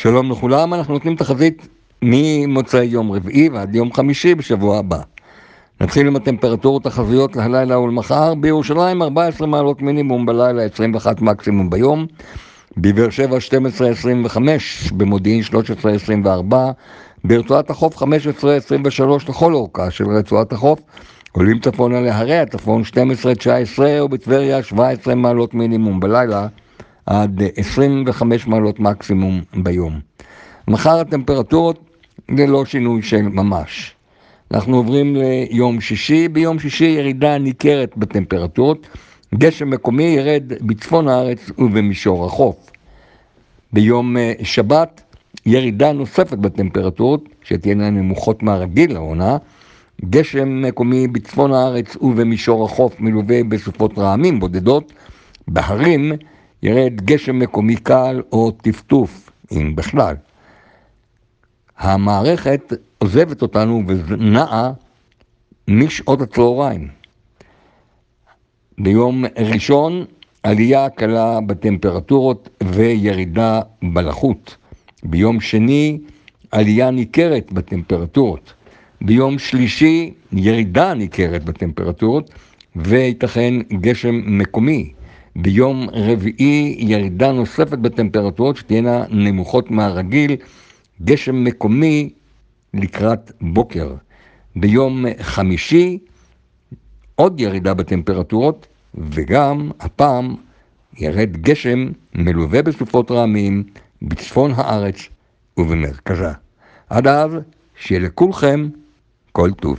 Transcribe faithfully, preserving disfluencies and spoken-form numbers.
שלום לכולם, אנחנו נותנים תחזית ממוצאי יום רביעי ועד יום חמישי בשבוע הבא. נתחיל עם הטמפרטורות תחזיות להלילה ולמחר. בירושלים ארבע עשרה מעלות מינימום בלילה, עשרים ואחת מקסימום ביום. בבאר שבע שתים עשרה עשרים וחמש, במודיעין שלוש עשרה עשרים וארבע, ברצועת החוף חמש עשרה עשרים ושלוש לכל אורכה של רצועת החוף. עולים צפונה להרי הצפון שתים עשרה תשע עשרה, ובטבריה שבע עשרה מעלות מינימום בלילה עד עשרים וחמש מעלות מקסימום ביום. מחר הטמפרטורות ללא שינוי של ממש. אנחנו עוברים ליום שישי. ביום שישי ירידה ניכרת בטמפרטורות, גשם מקומי ירד בצפון הארץ ובמישור החוף. ביום שבת ירידה נוספת בטמפרטורות שתהיינה נמוכות מהרגיל לעונה, גשם מקומי בצפון הארץ ובמישור החוף מלווה בסופות רעמים בודדות. בהרים ירד גשם מקומי קל או טפטוף, אם בכלל. המערכת עוזבת אותנו ונעה משעות הצהריים. ביום ראשון עלייה קלה בטמפרטורות וירידה בלחות. ביום שני עלייה ניכרת בטמפרטורות. ביום שלישי ירידה ניכרת בטמפרטורות וייתכן גשם מקומי. ביום רביעי ירידה נוספת בטמפרטורות שתהיינה נמוכות מהרגיל, גשם מקומי לקראת בוקר. ביום חמישי עוד ירידה בטמפרטורות, וגם הפעם ירד גשם מלווה בסופות רעמים בצפון הארץ ובמרכזה. עד אז שיהיה לכולכם כל טוב.